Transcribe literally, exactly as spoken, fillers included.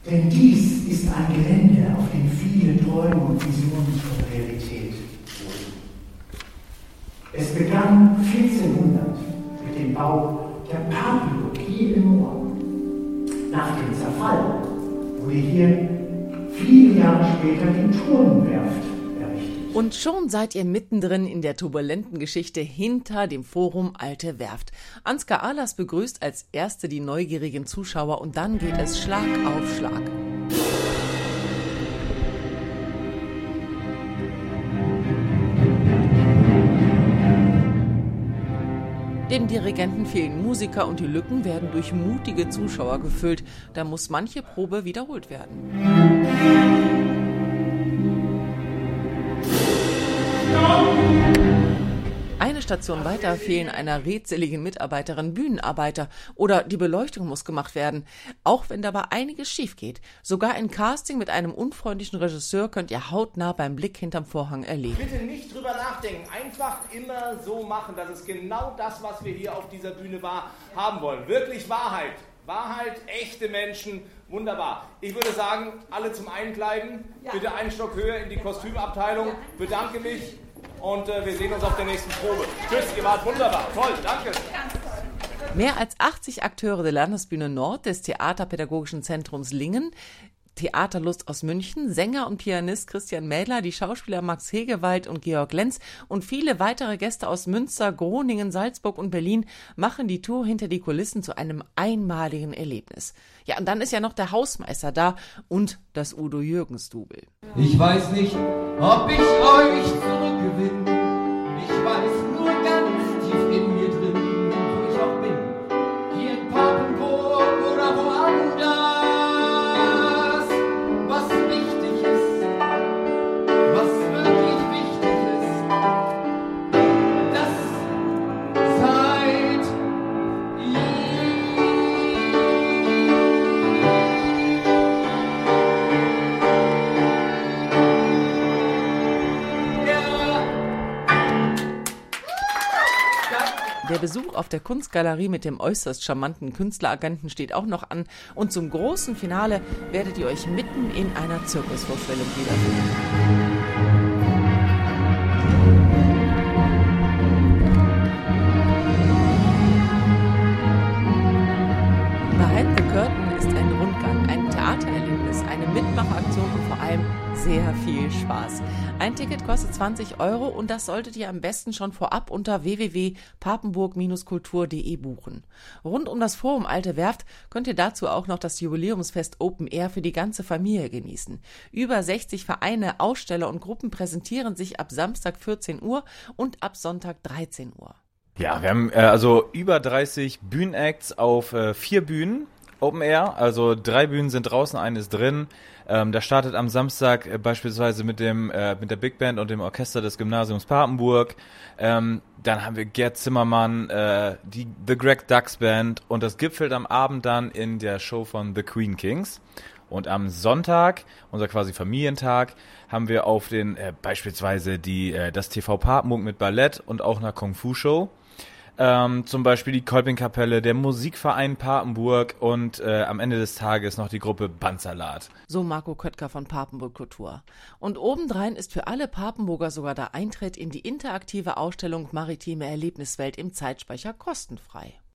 Denn dies ist ein Gelände, auf dem viele Träume und Visionen zur Realität wurden. Es begann vierzehnhundert mit dem Bau der Papenburg hier im Moor. Nach dem Zerfall wurde hier viele Jahre später die Turmwerft errichtet. Und schon seid ihr mittendrin in der turbulenten Geschichte hinter dem Forum Alte Werft. Ansgar Ahlers begrüßt als erste die neugierigen Zuschauer und dann geht es Schlag auf Schlag. Dem Dirigenten fehlen Musiker und die Lücken werden durch mutige Zuschauer gefüllt. Da muss manche Probe wiederholt werden. Eine Station weiter fehlen einer redseligen Mitarbeiterin Bühnenarbeiter oder die Beleuchtung muss gemacht werden, auch wenn dabei einiges schief geht. Sogar ein Casting mit einem unfreundlichen Regisseur könnt ihr hautnah beim Blick hinterm Vorhang erleben. Bitte nicht drüber nachdenken, einfach immer so machen, das ist genau das, was wir hier auf dieser Bühne wahr haben wollen. Wirklich Wahrheit, Wahrheit, echte Menschen, wunderbar. Ich würde sagen, alle zum Einkleiden, ja. Bitte einen Stock höher in die Kostümabteilung, bedanke mich. Und äh, wir sehen uns auf der nächsten Probe. Tschüss, ihr wart wunderbar. Toll, danke. Mehr als achtzig Akteure der Landesbühne Nord des Theaterpädagogischen Zentrums Lingen, Theaterlust aus München, Sänger und Pianist Christian Mädler, die Schauspieler Max Hegewald und Georg Lenz und viele weitere Gäste aus Münster, Groningen, Salzburg und Berlin machen die Tour hinter die Kulissen zu einem einmaligen Erlebnis. Ja, und dann ist ja noch der Hausmeister da und das Udo Jürgens-Double. Ich weiß nicht, ob ich euch zurückgewinne. Ich weiß nur ganz tief in mir drin, wo ich auch bin. Hier in Papenburg oder woanders. Was wichtig ist, was wirklich wichtig ist, das seid ihr. Der Besuch auf der Kunstgalerie mit dem äußerst charmanten Künstleragenten steht auch noch an und zum großen Finale werdet ihr euch mitten in einer Zirkusvorstellung wiederfinden. Behind the Curtain ist ein Rundgang, ein Theatererlebnis, eine Mitmachaktion und vor allem sehr viel Spaß. Ein Ticket kostet zwanzig Euro und das solltet ihr am besten schon vorab unter w w w punkt papenburg Bindestrich kultur punkt de buchen. Rund um das Forum Alte Werft könnt ihr dazu auch noch das Jubiläumsfest Open Air für die ganze Familie genießen. Über sechzig Vereine, Aussteller und Gruppen präsentieren sich ab Samstag vierzehn Uhr und ab Sonntag dreizehn Uhr. Ja, wir haben äh, also über dreißig Bühnenacts auf äh, vier Bühnen. Open Air, also drei Bühnen sind draußen, eine ist drin. Ähm, da startet am Samstag äh, beispielsweise mit dem äh, mit der Big Band und dem Orchester des Gymnasiums Papenburg. Ähm, dann haben wir Gerd Zimmermann, äh, die The Greg Dux Band und das gipfelt am Abend dann in der Show von The Queen Kings. Und am Sonntag, unser quasi Familientag, haben wir auf den äh, beispielsweise die äh, das T V Papenburg mit Ballett und auch einer Kung-Fu-Show. Ähm, zum Beispiel die Kolpingkapelle, der Musikverein Papenburg und äh, am Ende des Tages noch die Gruppe Bandsalat. So Marco Köttker von Papenburg Kultur. Und obendrein ist für alle Papenburger sogar der Eintritt in die interaktive Ausstellung Maritime Erlebniswelt im Zeitspeicher kostenfrei.